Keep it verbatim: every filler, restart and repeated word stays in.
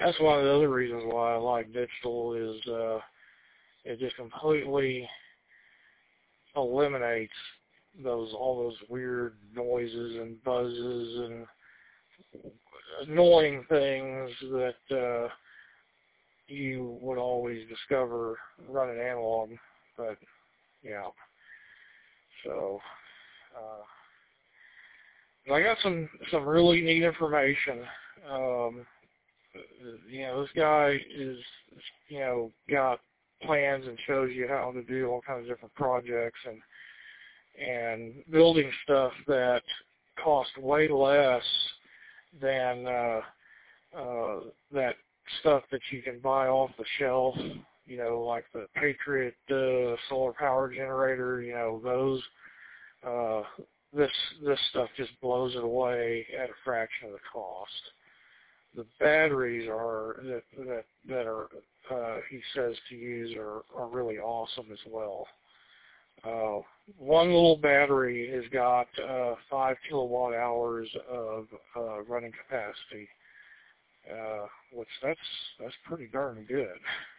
that's one of the other reasons why I like digital is uh, it just completely eliminates those all those weird noises and buzzes and annoying things that uh, you would always discover running analog. But yeah, so uh, I got some some really neat information. Um, you know, this guy is you know got plans and shows you how to do all kinds of different projects and and building stuff that cost way less than uh, uh, that stuff that you can buy off the shelf, you know, like the Patriot uh, solar power generator, you know, those, uh, this, this stuff just blows it away at a fraction of the cost. The batteries are, that, that, that are, uh, he says to use are, are really awesome as well. Uh, one little battery has got uh, five kilowatt hours of uh, running capacity, uh, which that's that's pretty darn good.